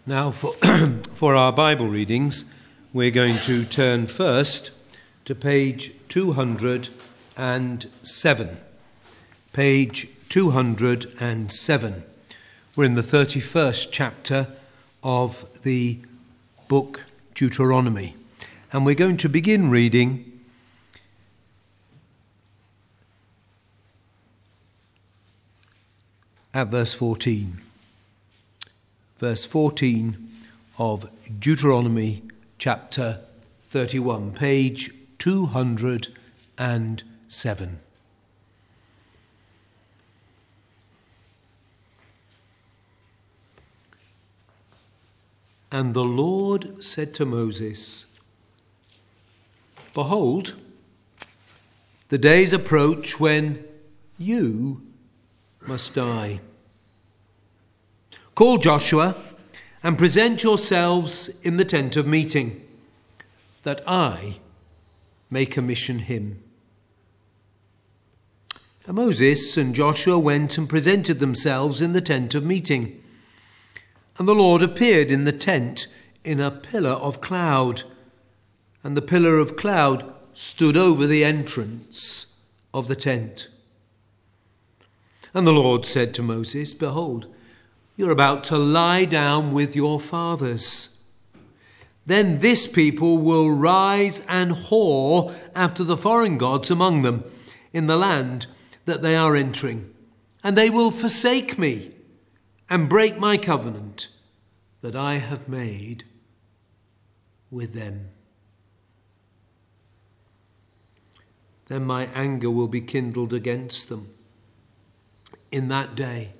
Now for our Bible readings, we're going to turn first to page 207. Page 207. We're in the 31st chapter of the book Deuteronomy. And we're going to begin reading at verse 14. Verse 14 of Deuteronomy chapter 31, page 207. And the Lord said to Moses, "Behold, the days approach when you must die. Call Joshua and present yourselves in the tent of meeting, that I may commission him." And Moses and Joshua went and presented themselves in the tent of meeting. And the Lord appeared in the tent in a pillar of cloud, and the pillar of cloud stood over the entrance of the tent. And the Lord said to Moses, "Behold, you're about to lie down with your fathers. Then this people will rise and whore after the foreign gods among them in the land that they are entering, and they will forsake me and break my covenant that I have made with them. Then my anger will be kindled against them in that day,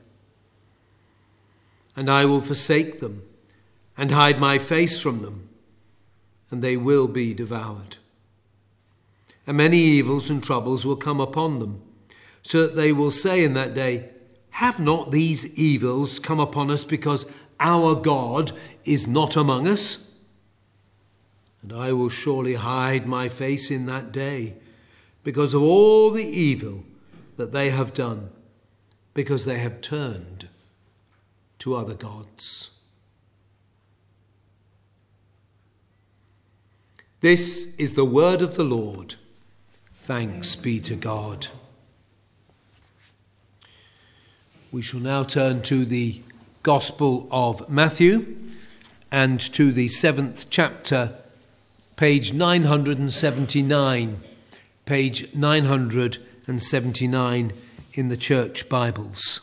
and I will forsake them and hide my face from them, and they will be devoured. And many evils and troubles will come upon them, so that they will say in that day, 'Have not these evils come upon us because our God is not among us?' And I will surely hide my face in that day because of all the evil that they have done, because they have turned to other gods." This is the word of the Lord. Thanks be to God. We shall now turn to the Gospel of Matthew and to the 7th chapter, page 979. Page 979 in the church Bibles.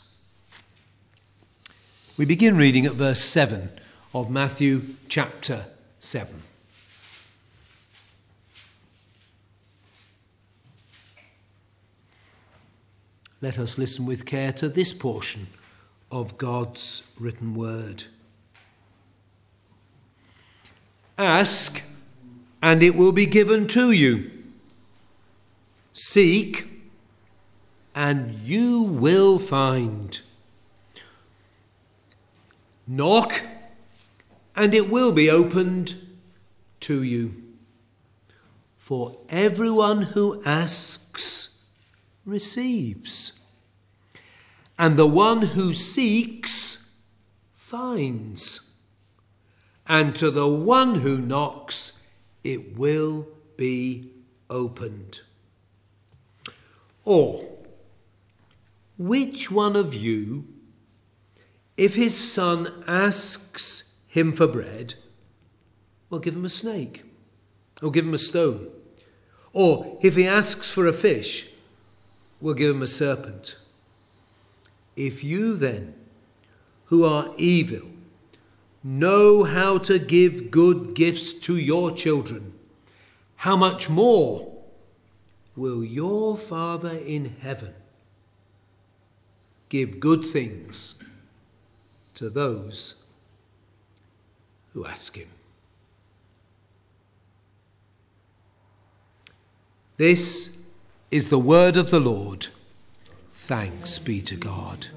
We begin reading at verse 7 of Matthew chapter 7. Let us listen with care to this portion of God's written word. "Ask, and it will be given to you. Seek, and you will find. Knock, and it will be opened to you. For everyone who asks receives, and the one who seeks finds, and to the one who knocks it will be opened. Or, which one of you, if his son asks him for bread, will give him a snake, or give him a stone? Or if he asks for a fish, will give him a serpent? If you then, who are evil, know how to give good gifts to your children, how much more will your Father in heaven give good things to those who ask him?" This is the word of the Lord. Thanks be to God.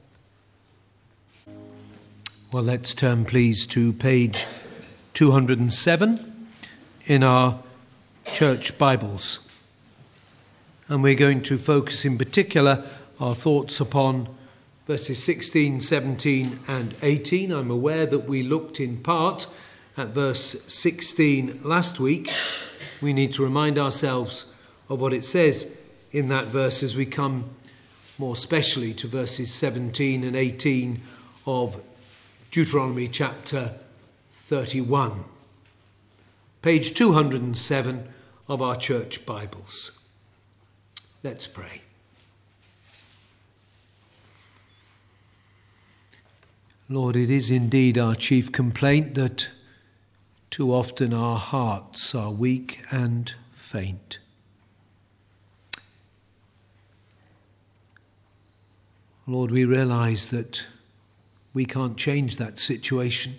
Well, let's turn please to page 207 in our church Bibles. And we're going to focus in particular our thoughts upon verses 16, 17 and 18. I'm aware that we looked in part at verse 16 last week. We need to remind ourselves of what it says in that verse as we come more specially to verses 17 and 18 of Deuteronomy chapter 31, page 207 of our church Bibles. Let's pray. Lord, it is indeed our chief complaint that too often our hearts are weak and faint. Lord, we realize that we can't change that situation.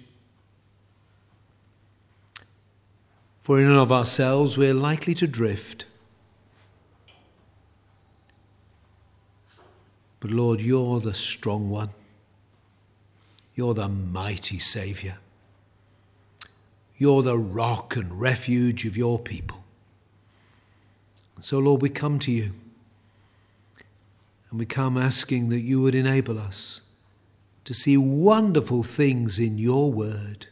For in and of ourselves, we're likely to drift. But Lord, you're the strong one. You're the mighty Saviour. You're the rock and refuge of your people. So, Lord, we come to you. And we come asking that you would enable us to see wonderful things in your word.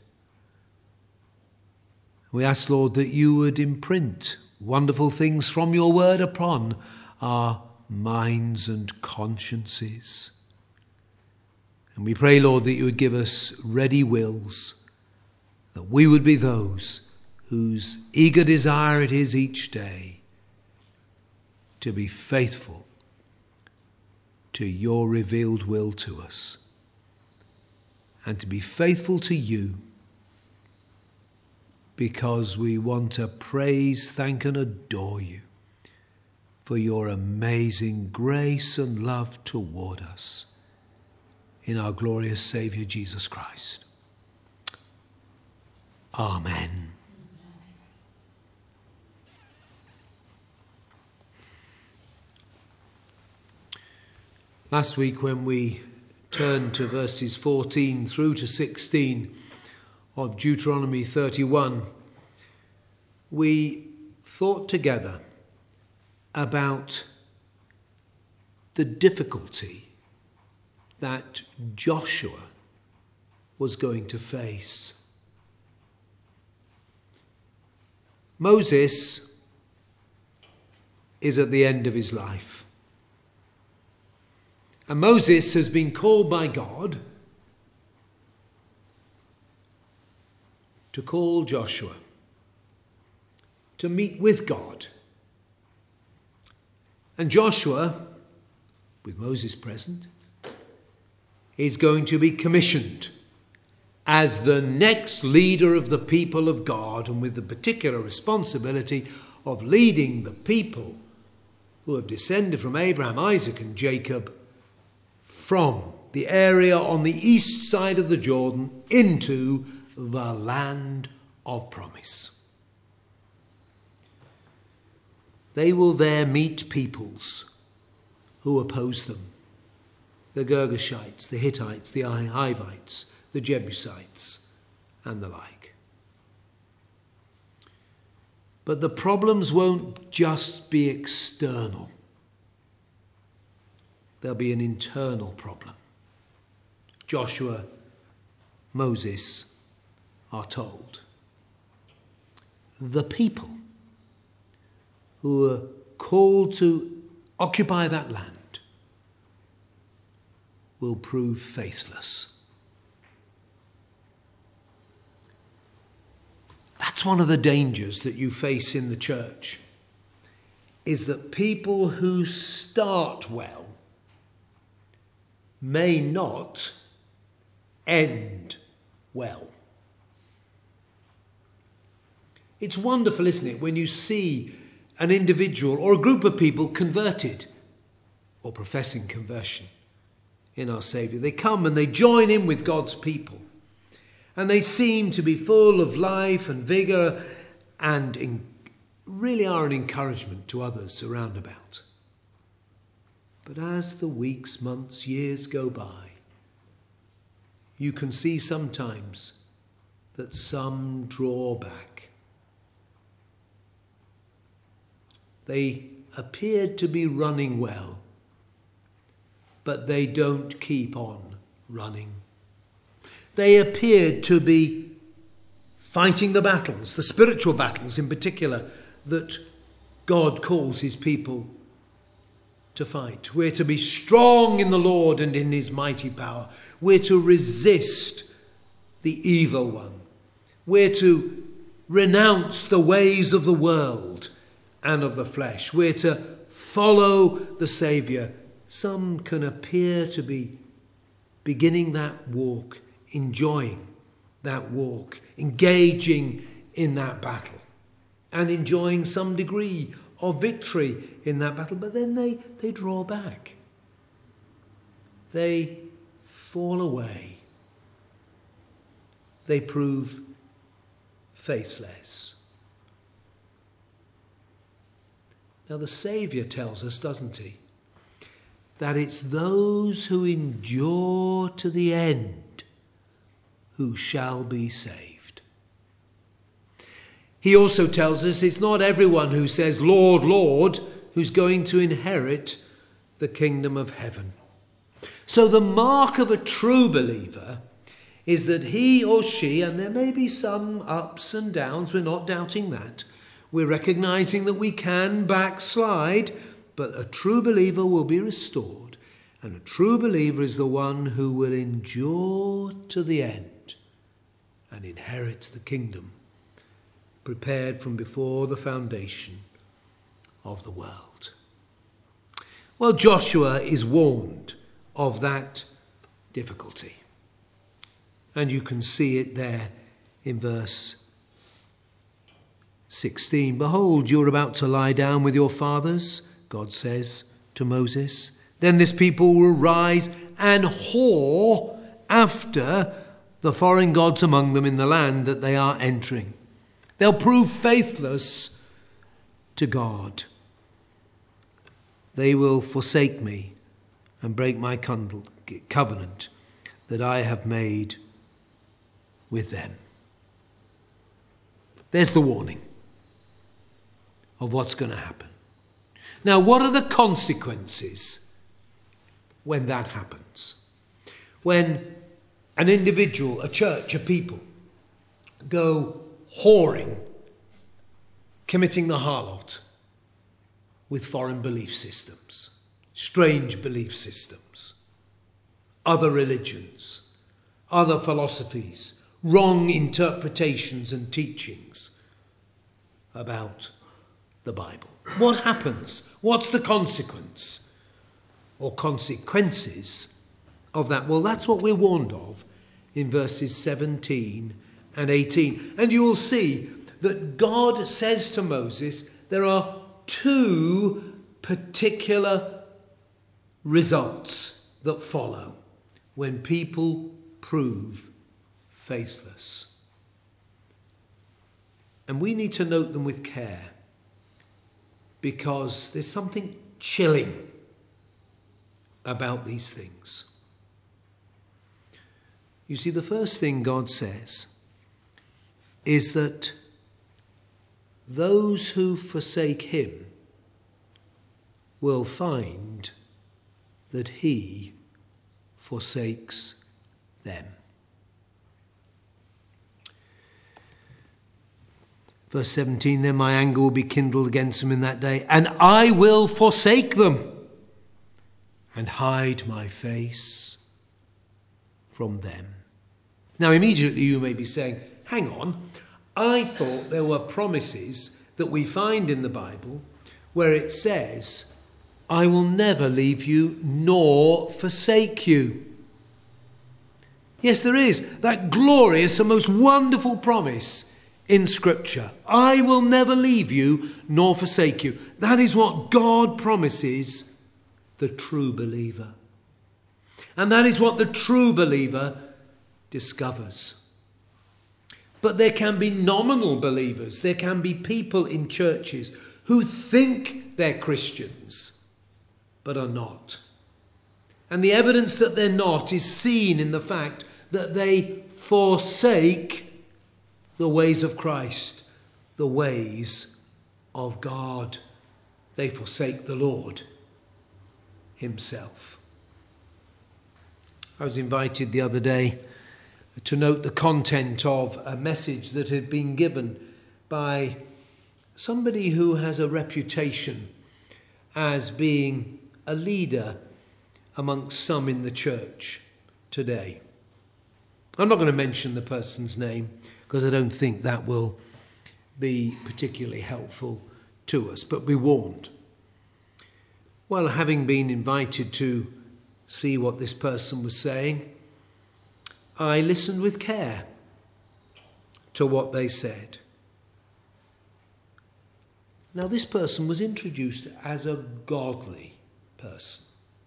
We ask, Lord, that you would imprint wonderful things from your word upon our minds and consciences. And we pray, Lord, that you would give us ready wills, that we would be those whose eager desire it is each day to be faithful to your revealed will to us, and to be faithful to you because we want to praise, thank and adore you for your amazing grace and love toward us in our glorious Saviour Jesus Christ. Amen. Last week when we turned to verses 14 through to 16 of Deuteronomy 31, we thought together about the difficulty that Joshua was going to face. Moses is at the end of his life. And Moses has been called by God to call Joshua to meet with God. And Joshua, with Moses present, is going to be commissioned as the next leader of the people of God, and with the particular responsibility of leading the people who have descended from Abraham, Isaac and Jacob from the area on the east side of the Jordan into the land of promise. They will there meet peoples who oppose them: the Girgashites, the Hittites, the Hivites, the Jebusites, and the like. But the problems won't just be external. There'll be an internal problem. Joshua, Moses are told. The people who are called to occupy that land will prove faithless. That's one of the dangers that you face in the church, is that people who start well may not end well. It's wonderful, isn't it, when you see an individual or a group of people converted or professing conversion in our Saviour. They come and they join in with God's people, and they seem to be full of life and vigour and really are an encouragement to others around about. But as the weeks, months, years go by, you can see sometimes that some draw back. They appeared to be running well, but they don't keep on running. They appeared to be fighting the battles, the spiritual battles in particular, that God calls his people to fight. We're to be strong in the Lord and in his mighty power. We're to resist the evil one. We're to renounce the ways of the world and of the flesh. We're to follow the Saviour. Some can appear to be beginning that walk, enjoying that walk, engaging in that battle, and enjoying some degree of victory in that battle, but then they draw back. They fall away. They prove faithless. Now the Saviour tells us, doesn't he, that it's those who endure to the end who shall be saved. He also tells us it's not everyone who says, Lord, Lord, who's going to inherit the kingdom of heaven. So the mark of a true believer is that he or she, and there may be some ups and downs, we're not doubting that. We're recognizing that we can backslide, but a true believer will be restored. And a true believer is the one who will endure to the end and inherit the kingdom prepared from before the foundation of the world. Well, Joshua is warned of that difficulty. And you can see it there in verse 16. Behold, you are about to lie down with your fathers, God says to Moses. Then this people will rise and whore after the foreign gods among them in the land that they are entering. They'll prove faithless to God. They will forsake me and break my covenant that I have made with them. There's the warning of what's going to happen. Now, what are the consequences when that happens? When an individual, a church, a people go whoring, committing the harlot with foreign belief systems, strange belief systems, other religions, other philosophies, wrong interpretations and teachings about the Bible. What happens? What's the consequence or consequences of that? Well, that's what we're warned of in verses 17 and 18. And you will see that God says to Moses, there are two particular results that follow when people prove faithless. And we need to note them with care, because there's something chilling about these things. You see, the first thing God says is that those who forsake him will find that he forsakes them. Verse 17, then my anger will be kindled against them in that day, and I will forsake them and hide my face from them. Now, immediately you may be saying, hang on, I thought there were promises that we find in the Bible where it says, I will never leave you nor forsake you. Yes, there is that glorious and most wonderful promise in Scripture. I will never leave you nor forsake you. That is what God promises the true believer. And that is what the true believer discovers. But there can be nominal believers. There can be people in churches who think they're Christians, but are not. And the evidence that they're not is seen in the fact that they forsake the ways of Christ, the ways of God. They forsake the Lord himself. I was invited the other day to note the content of a message that had been given by somebody who has a reputation as being a leader amongst some in the church today. I'm not going to mention the person's name because I don't think that will be particularly helpful to us, but be warned. Well, having been invited to see what this person was saying, I listened with care to what they said. Now, this person was introduced as a godly person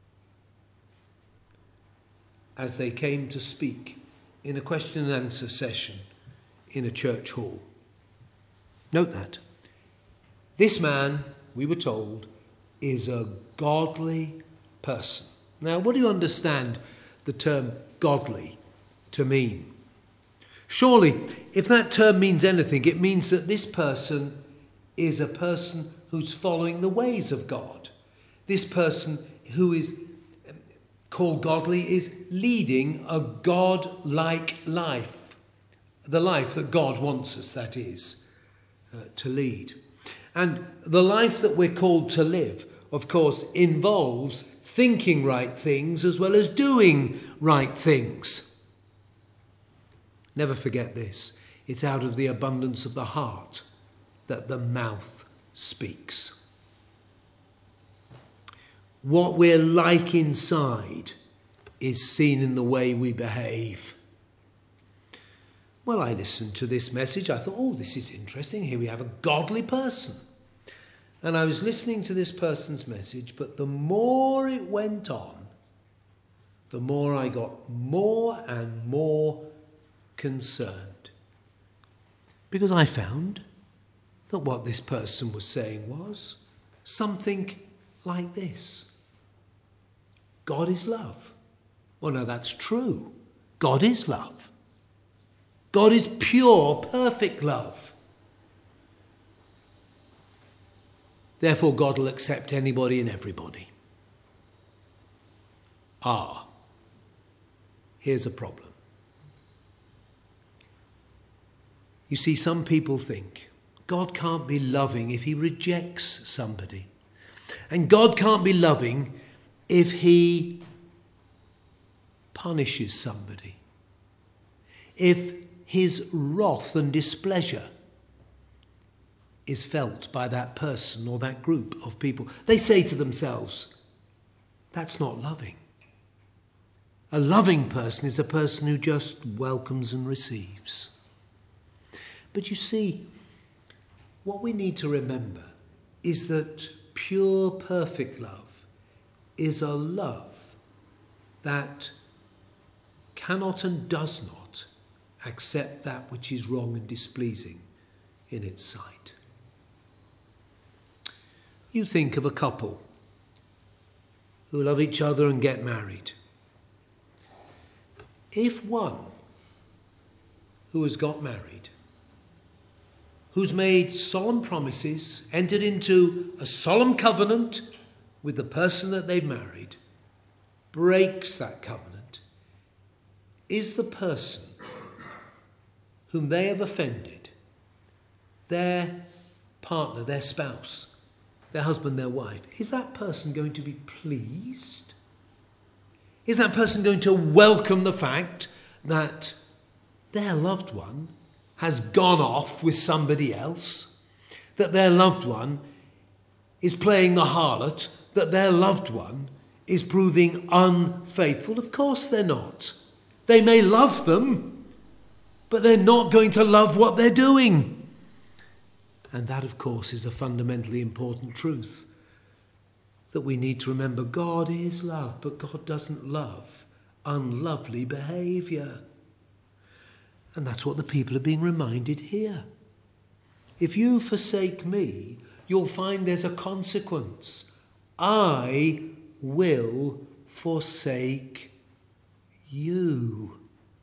as they came to speak in a question and answer session in a church hall. Note that. This man, we were told, is a godly person. Now, what do you understand the term godly to mean? Surely, if that term means anything, it means that this person is a person who's following the ways of God. This person who is called godly is leading a God-like life. The life that God wants us, that is, to lead. And the life that we're called to live, of course, involves thinking right things as well as doing right things. Never forget this. It's out of the abundance of the heart that the mouth speaks. What we're like inside is seen in the way we behave. Well, I listened to this message. I thought, oh, this is interesting. Here we have a godly person. And I was listening to this person's message, but the more it went on, the more I got more and more concerned. Because I found that what this person was saying was something like this. God is love. Well, no, that's true. God is love. God is pure, perfect love. Therefore, God will accept anybody and everybody. Here's a problem. You see, some people think God can't be loving if he rejects somebody. And God can't be loving if he punishes somebody. If his wrath and displeasure is felt by that person or that group of people. They say to themselves, that's not loving. A loving person is a person who just welcomes and receives. But you see, what we need to remember is that pure, perfect love is a love that cannot and does not accept that which is wrong and displeasing in its sight. You think of a couple who love each other and get married. If one who has got married, who's made solemn promises, entered into a solemn covenant with the person that they've married, breaks that covenant, is the person whom they have offended, their partner, their spouse, their husband, their wife, is that person going to be pleased? Is that person going to welcome the fact that their loved one has gone off with somebody else, that their loved one is playing the harlot, that their loved one is proving unfaithful? Of course they're not. They may love them, but they're not going to love what they're doing. And that, of course, is a fundamentally important truth that we need to remember. God is love, but God doesn't love unlovely behaviour. And that's what the people are being reminded here. If you forsake me, you'll find there's a consequence. I will forsake you.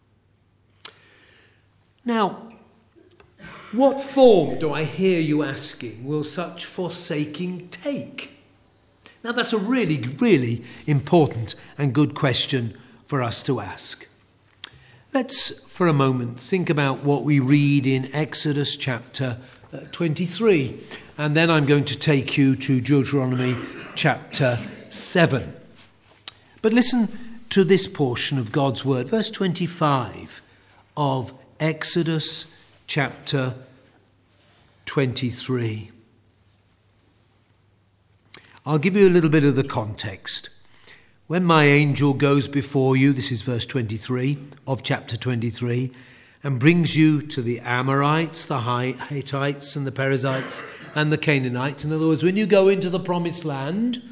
Now, what form, do I hear you asking, will such forsaking take? Now, that's a really, really important and good question for us to ask. Let's, for a moment, think about what we read in Exodus chapter 23, and then I'm going to take you to Deuteronomy chapter 7. But listen to this portion of God's word, verse 25 of Exodus chapter 23. I'll give you a little bit of the context. When my angel goes before you, this is verse 23 of chapter 23, and brings you to the Amorites, the Hittites and the Perizzites and the Canaanites. In other words, when you go into the promised land,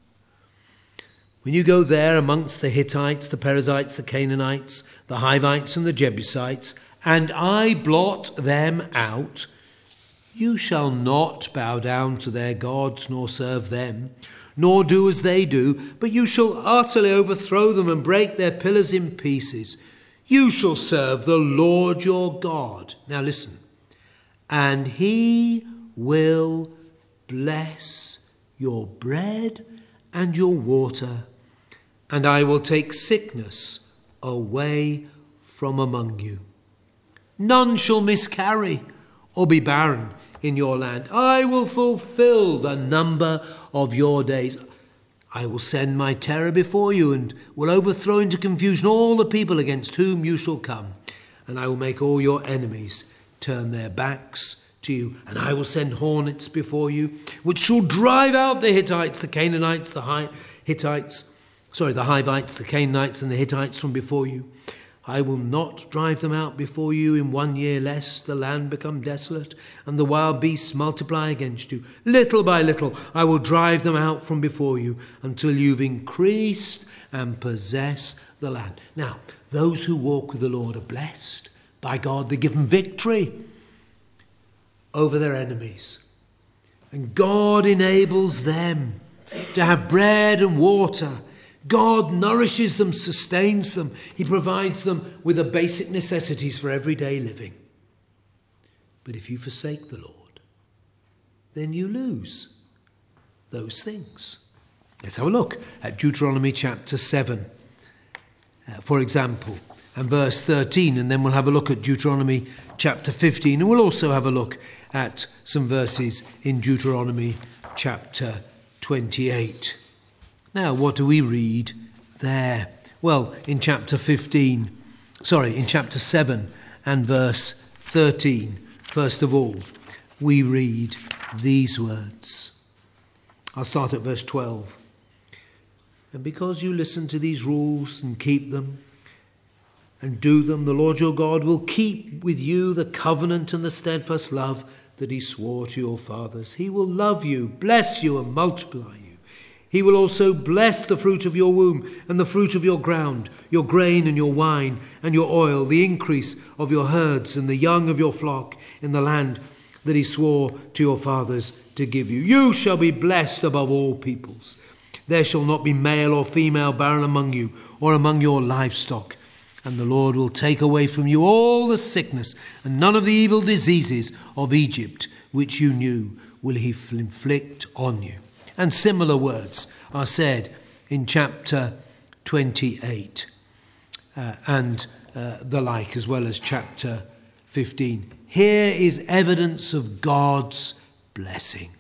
when you go there amongst the Hittites, the Perizzites, the Canaanites, the Hivites and the Jebusites, and I blot them out, you shall not bow down to their gods nor serve them, nor do as they do, but you shall utterly overthrow them and break their pillars in pieces. You shall serve the Lord your God. Now listen. And he will bless your bread and your water, and I will take sickness away from among you. None shall miscarry or be barren in your land. I will fulfill the number of your days. I will send my terror before you and will overthrow into confusion all the people against whom you shall come. And I will make all your enemies turn their backs to you. And I will send hornets before you, which shall drive out the Hittites, the Canaanites, the Hivites, the Canaanites and the Hittites from before you. I will not drive them out before you in 1 year, lest the land become desolate and the wild beasts multiply against you. Little by little I will drive them out from before you until you've increased and possess the land. Now, those who walk with the Lord are blessed by God. They're given victory over their enemies. And God enables them to have bread and water. God nourishes them, sustains them. He provides them with the basic necessities for everyday living. But if you forsake the Lord, then you lose those things. Let's have a look at Deuteronomy chapter 7, for example, and verse 13, and then we'll have a look at Deuteronomy chapter 15, and we'll also have a look at some verses in Deuteronomy chapter 28. Now, what do we read there? Well, in chapter 7 and verse 13, first of all, we read these words. I'll start at verse 12. And because you listen to these rules and keep them and do them, the Lord your God will keep with you the covenant and the steadfast love that he swore to your fathers. He will love you, bless you, and multiply you. He will also bless the fruit of your womb and the fruit of your ground, your grain and your wine and your oil, the increase of your herds and the young of your flock in the land that he swore to your fathers to give you. You shall be blessed above all peoples. There shall not be male or female barren among you or among your livestock. And the Lord will take away from you all the sickness and none of the evil diseases of Egypt, which you knew, will he inflict on you. And similar words are said in chapter 28 and the like, as well as chapter 15. Here is evidence of God's blessing.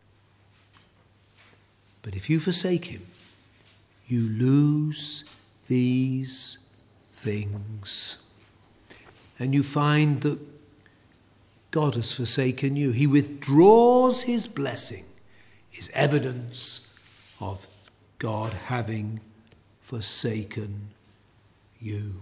But if you forsake him, you lose these things. And you find that God has forsaken you. He withdraws his blessing. Is evidence of God having forsaken you.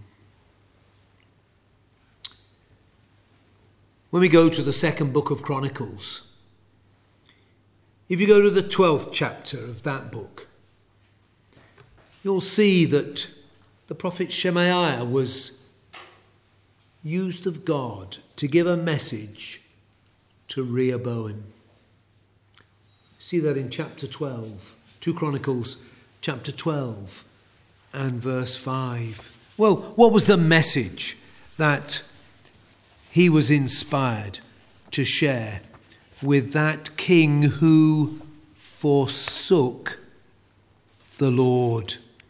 When we go to the second book of Chronicles, if you go to the 12th chapter of that book, you'll see that the prophet Shemaiah was used of God to give a message to Rehoboam. See that in chapter 12, 2 Chronicles chapter 12 and verse 5. Well, what was the message that he was inspired to share with that king who forsook the Lord?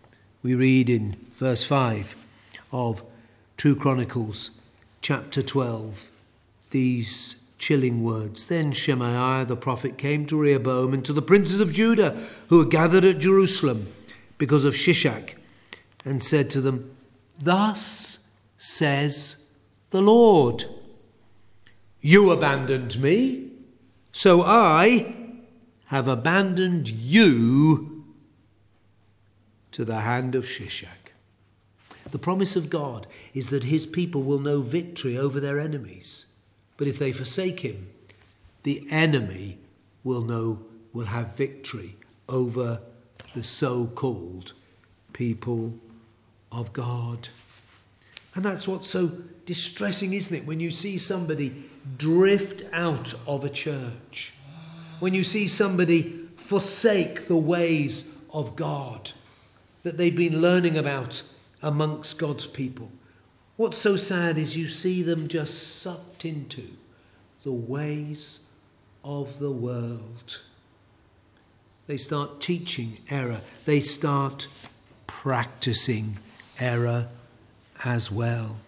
We read in verse 5 of 2 Chronicles chapter 12 these chilling words. Then Shemaiah the prophet came to Rehoboam and to the princes of Judah who were gathered at Jerusalem because of Shishak, and said to them, "Thus says the Lord, you abandoned me, so I have abandoned you to the hand of Shishak." The promise of God is that his people will know victory over their enemies. But if they forsake him, the enemy will have victory over the so-called people of God. And that's what's so distressing, isn't it? When you see somebody drift out of a church, when you see somebody forsake the ways of God that they've been learning about amongst God's people. What's so sad is you see them just sucked into the ways of the world. They start teaching error. They start practicing error as well.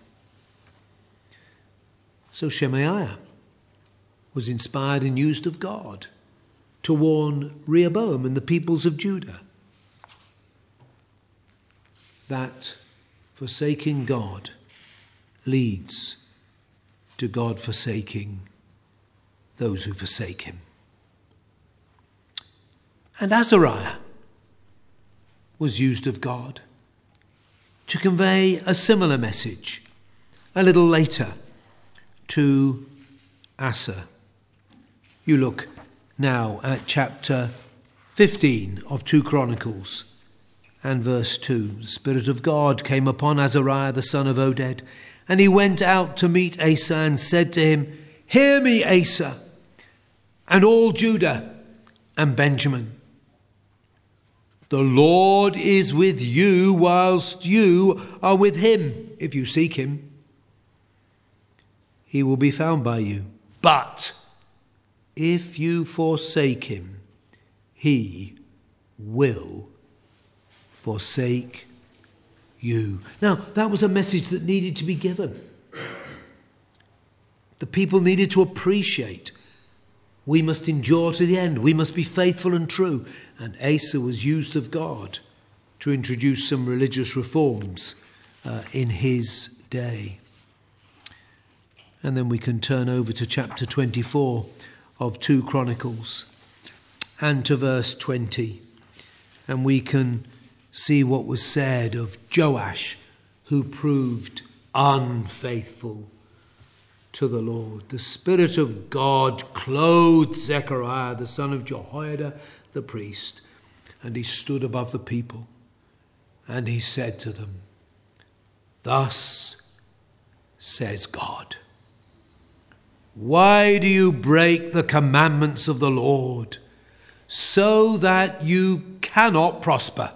So Shemaiah was inspired and used of God to warn Rehoboam and the peoples of Judah that forsaking God leads to God forsaking those who forsake him. And Azariah was used of God to convey a similar message a little later to Asa. You look now at chapter 15 of 2 Chronicles and verse 2. The Spirit of God came upon Azariah the son of Oded, and he went out to meet Asa and said to him, "Hear me, Asa, and all Judah and Benjamin. The Lord is with you whilst you are with him. If you seek him, he will be found by you. But if you forsake him, he will forsake you." Now, that was a message that needed to be given. The people needed to appreciate we must endure to the end. We must be faithful and true. And Asa was used of God to introduce some religious reforms in his day. And then we can turn over to chapter 24 of 2 Chronicles and to verse 20. And we can see what was said of Joash, who proved unfaithful to the Lord. The Spirit of God clothed Zechariah, the son of Jehoiada, the priest, and he stood above the people, and he said to them, "Thus says God, why do you break the commandments of the Lord so that you cannot prosper?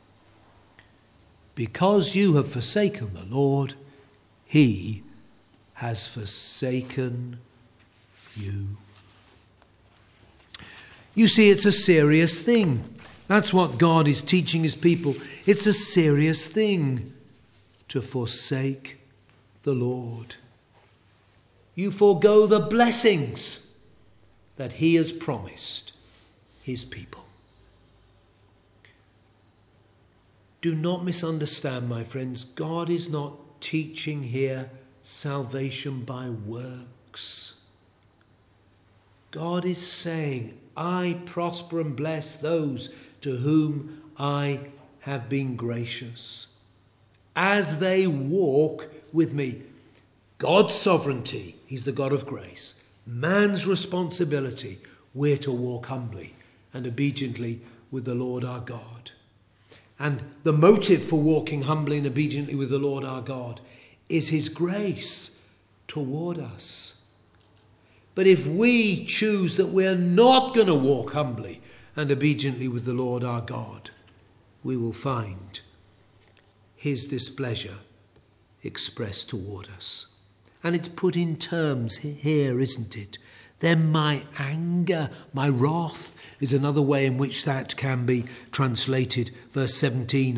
Because you have forsaken the Lord, he has forsaken you." You see, it's a serious thing. That's what God is teaching his people. It's a serious thing to forsake the Lord. You forego the blessings that he has promised his people. Do not misunderstand, my friends. God is not teaching here salvation by works. God is saying, I prosper and bless those to whom I have been gracious, as they walk with me. God's sovereignty, he's the God of grace. Man's responsibility, we're to walk humbly and obediently with the Lord our God. And the motive for walking humbly and obediently with the Lord our God is his grace toward us. But if we choose that we're not going to walk humbly and obediently with the Lord our God, we will find his displeasure expressed toward us. And it's put in terms here, isn't it? Then my anger, my wrath is another way in which that can be translated. Verse 17 of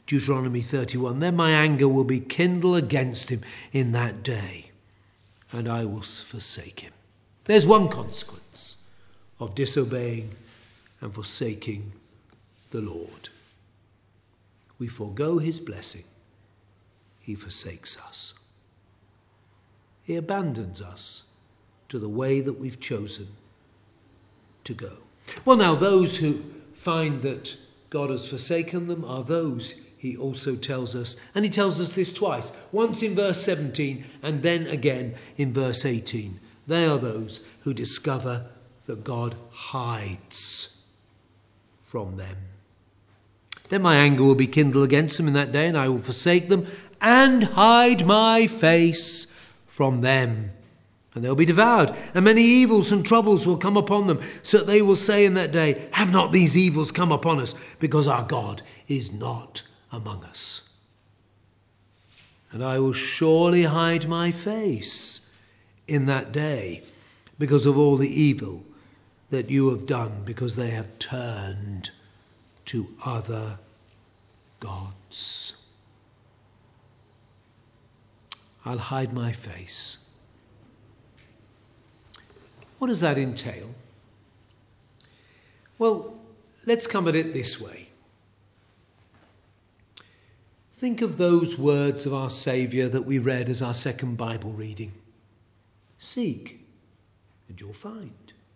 Deuteronomy 31, then my anger will be kindled against him in that day, and I will forsake him. There's one consequence of disobeying and forsaking the Lord. We forego his blessing. He forsakes us. He abandons us to the way that we've chosen to go. Well, now, those who find that God has forsaken them are those, he also tells us, and he tells us this twice, once in verse 17 and then again in verse 18. They are those who discover that God hides from them. Then my anger will be kindled against them in that day, and I will forsake them and hide my face from them. And they'll be devoured, and many evils and troubles will come upon them, so that they will say in that day, have not these evils come upon us, because our God is not among us. And I will surely hide my face in that day, because of all the evil that you have done, because they have turned to other gods. I'll hide my face. What does that entail? Well, let's come at it this way. Think of those words of our Saviour that we read as our second Bible reading. Seek, and you'll find.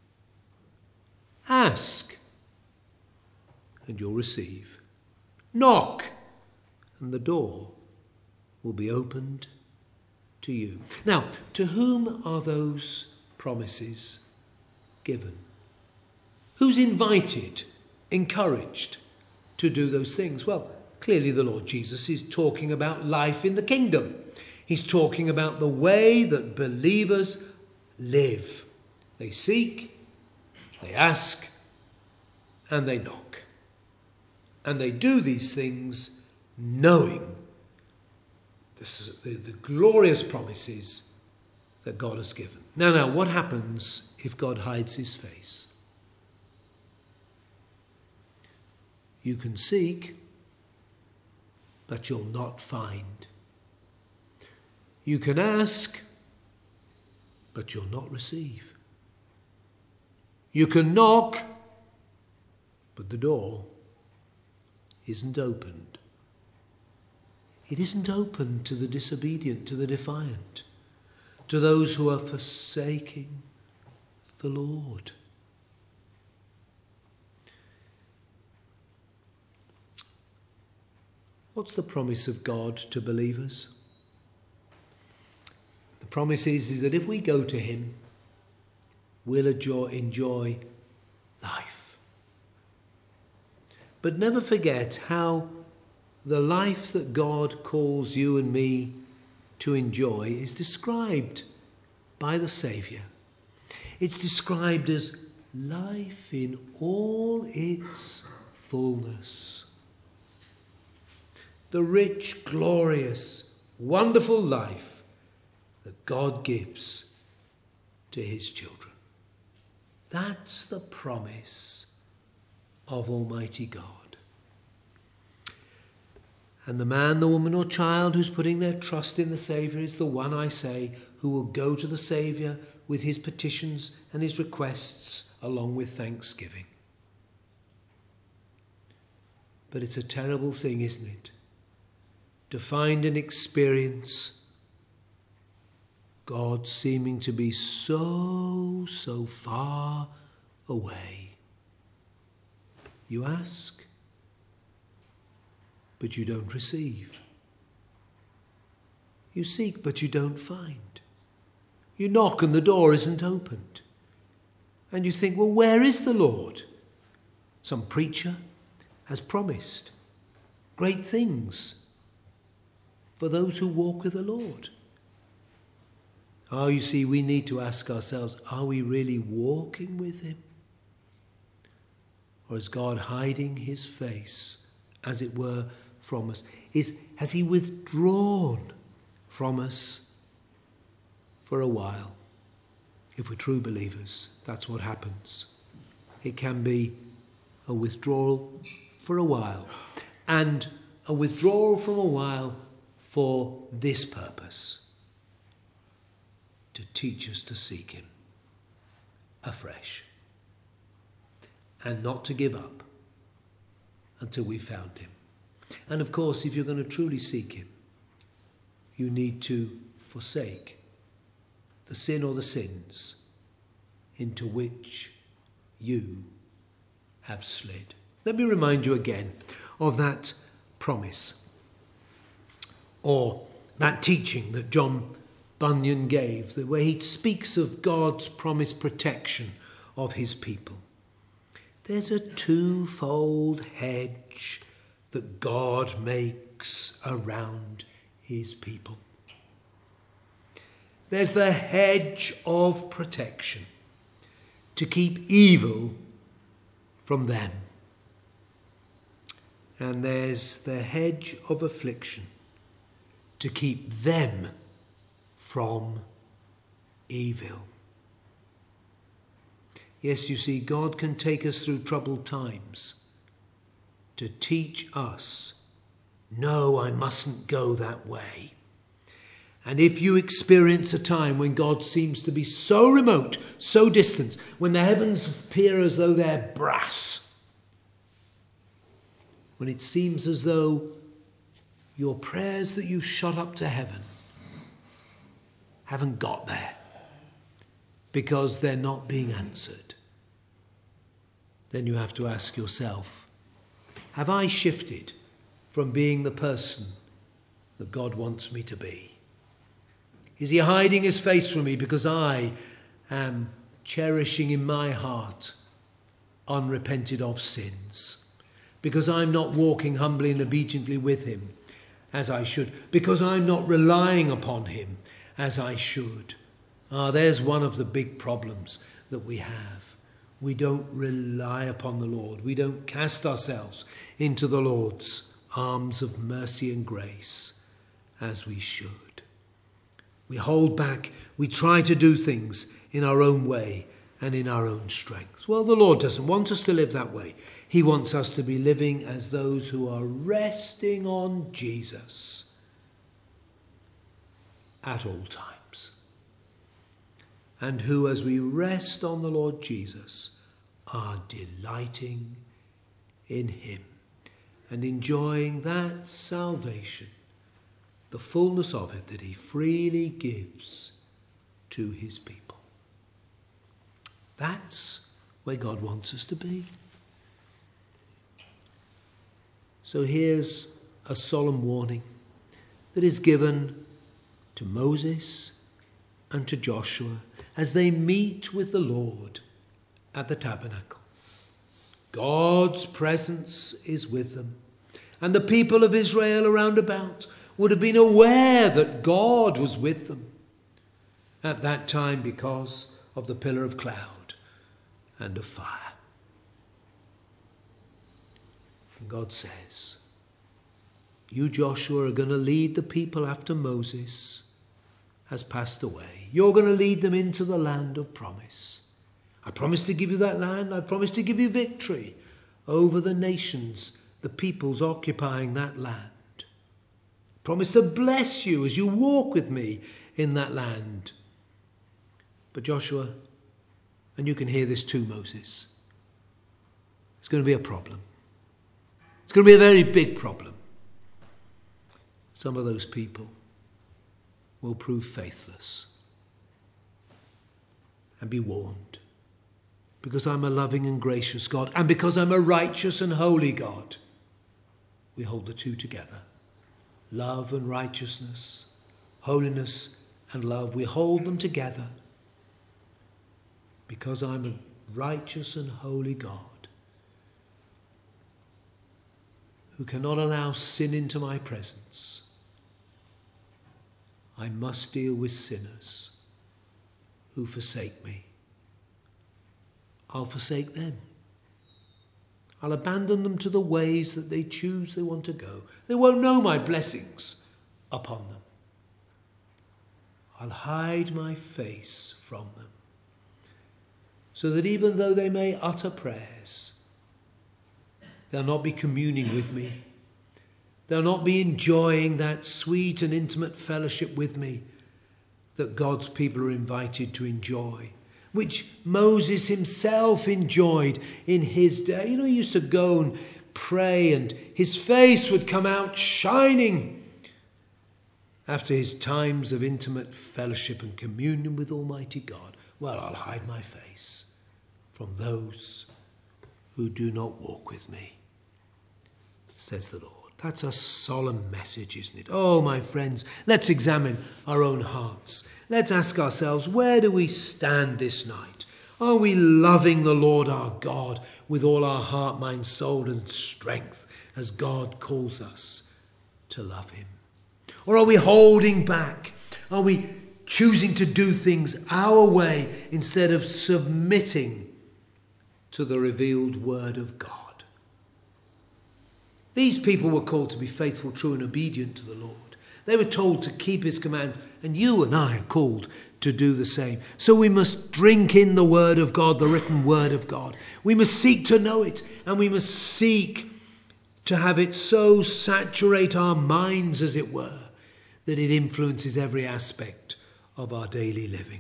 Ask, and you'll receive. Knock, and the door will be opened to you. Now, to whom are those promises given? Who's invited, encouraged to do those things? Well, clearly the Lord Jesus is talking about life in the kingdom. He's talking about the way that believers live. They seek, they ask, and they knock. And they do these things knowing the glorious promises that God has given. Now, what happens if God hides his face? You can seek, but you'll not find. You can ask, but you'll not receive. You can knock, but the door isn't opened. It isn't open to the disobedient, to the defiant, to those who are forsaking the Lord. What's the promise of God to believers? The promise is that if we go to him, we'll enjoy life. But never forget how the life that God calls you and me to enjoy is described by the Saviour. It's described as life in all its fullness. The rich, glorious, wonderful life that God gives to his children. That's the promise of Almighty God. And the man, the woman or child who's putting their trust in the Saviour is the one, I say, who will go to the Saviour with his petitions and his requests along with thanksgiving. But it's a terrible thing, isn't it? To find and experience God seeming to be so far away. You ask, but you don't receive. You seek, but you don't find. You knock and the door isn't opened. And you think, well, where is the Lord? Some preacher has promised great things for those who walk with the Lord. Oh, you see, we need to ask ourselves, are we really walking with him? Or is God hiding his face, as it were, from us? Has he withdrawn from us for a while? If we're true believers, that's what happens. It can be a withdrawal for a while. And a withdrawal from a while for this purpose, to teach us to seek him afresh and not to give up until we found him. And of course, if you're going to truly seek him, you need to forsake the sin or the sins into which you have slid. Let me remind you again of that promise or that teaching that John Bunyan gave, where he speaks of God's promised protection of his people. There's a twofold hedge that God makes around his people. There's the hedge of protection to keep evil from them. And there's the hedge of affliction to keep them from evil. Yes, you see, God can take us through troubled times to teach us, no, I mustn't go that way. And if you experience a time when God seems to be so remote, so distant, when the heavens appear as though they're brass, when it seems as though your prayers that you shot up to heaven haven't got there because they're not being answered, then you have to ask yourself, have I shifted from being the person that God wants me to be? Is he hiding his face from me because I am cherishing in my heart unrepented of sins? Because I'm not walking humbly and obediently with him as I should? Because I'm not relying upon him as I should? There's one of the big problems that we have. We don't rely upon the Lord. We don't cast ourselves into the Lord's arms of mercy and grace as we should. We hold back. We try to do things in our own way and in our own strength. Well, the Lord doesn't want us to live that way. He wants us to be living as those who are resting on Jesus at all times. And who, as we rest on the Lord Jesus, are delighting in him and enjoying that salvation, the fullness of it that he freely gives to his people. That's where God wants us to be. So here's a solemn warning that is given to Moses and to Joshua as they meet with the Lord at the tabernacle. God's presence is with them, and the people of Israel around about would have been aware that God was with them at that time because of the pillar of cloud and of fire. And God says, you, Joshua, are going to lead the people after Moses has passed away. You're going to lead them into the land of promise. I promise to give you that land. I promise to give you victory over the nations, the peoples occupying that land. I promise to bless you as you walk with me in that land. But Joshua, and you can hear this too, Moses, it's going to be a problem. It's going to be a very big problem. Some of those people will prove faithless. And be warned. Because I'm a loving and gracious God, and because I'm a righteous and holy God, we hold the two together. Love and righteousness, holiness and love, we hold them together. Because I'm a righteous and holy God who cannot allow sin into my presence, I must deal with sinners who forsake me. I'll forsake them. I'll abandon them to the ways that they choose they want to go. They won't know my blessings upon them. I'll hide my face from them, so that even though they may utter prayers, they'll not be communing with me. They'll not be enjoying that sweet and intimate fellowship with me that God's people are invited to enjoy, which Moses himself enjoyed in his day. You know, he used to go and pray and his face would come out shining after his times of intimate fellowship and communion with Almighty God. Well, I'll hide my face from those who do not walk with me, says the Lord. That's a solemn message, isn't it? Oh, my friends, let's examine our own hearts. Let's ask ourselves, where do we stand this night? Are we loving the Lord our God with all our heart, mind, soul and strength as God calls us to love him? Or are we holding back? Are we choosing to do things our way instead of submitting to the revealed word of God? These people were called to be faithful, true and obedient to the Lord. They were told to keep his commands, and you and I are called to do the same. So we must drink in the word of God, the written word of God. We must seek to know it, and we must seek to have it so saturate our minds, as it were, that it influences every aspect of our daily living.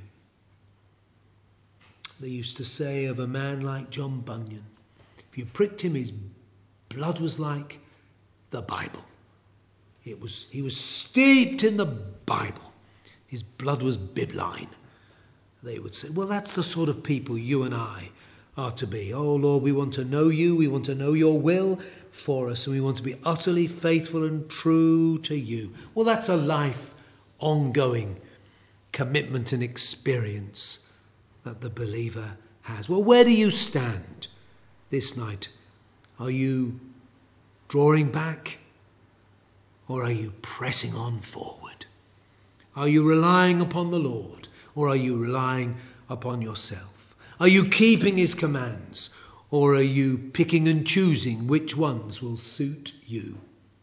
They used to say of a man like John Bunyan, if you pricked him, his blood was like the Bible. He was steeped in the Bible. His blood was bibline. They would say, well, that's the sort of people you and I are to be. Oh, Lord, we want to know you. We want to know your will for us. And we want to be utterly faithful and true to you. Well, that's a life ongoing commitment and experience that the believer has. Well, where do you stand this night? Are you drawing back, or are you pressing on forward? Are you relying upon the Lord, or are you relying upon yourself? Are you keeping his commands, or are you picking and choosing which ones will suit you?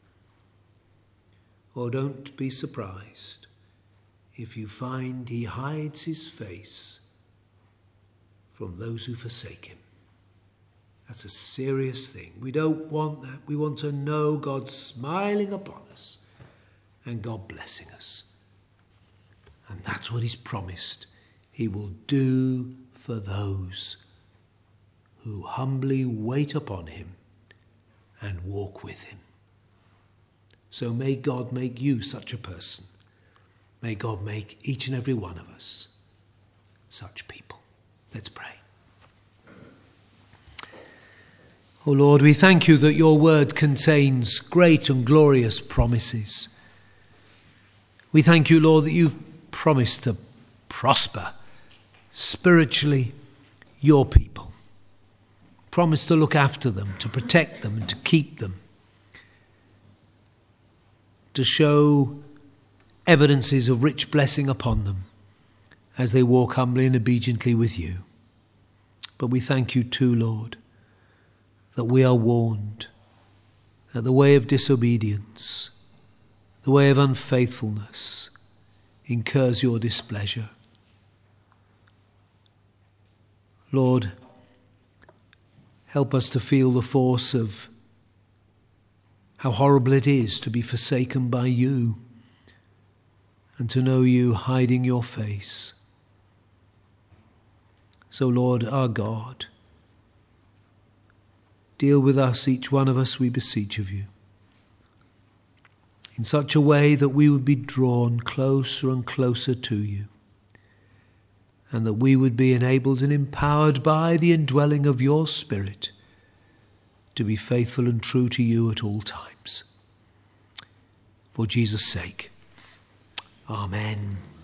Or don't be surprised if you find he hides his face from those who forsake him. That's a serious thing. We don't want that. We want to know God smiling upon us and God blessing us. And that's what he's promised he will do for those who humbly wait upon him and walk with him. So may God make you such a person. May God make each and every one of us such people. Let's pray. O Lord, we thank you that your word contains great and glorious promises. We thank you, Lord, that you've promised to prosper spiritually your people. Promised to look after them, to protect them and to keep them. To show evidences of rich blessing upon them as they walk humbly and obediently with you. But we thank you too, Lord, that we are warned that the way of disobedience, the way of unfaithfulness, incurs your displeasure. Lord, help us to feel the force of how horrible it is to be forsaken by you and to know you hiding your face. So, Lord, our God, deal with us, each one of us, we beseech of you, in such a way that we would be drawn closer and closer to you, and that we would be enabled and empowered by the indwelling of your Spirit to be faithful and true to you at all times. For Jesus' sake, amen.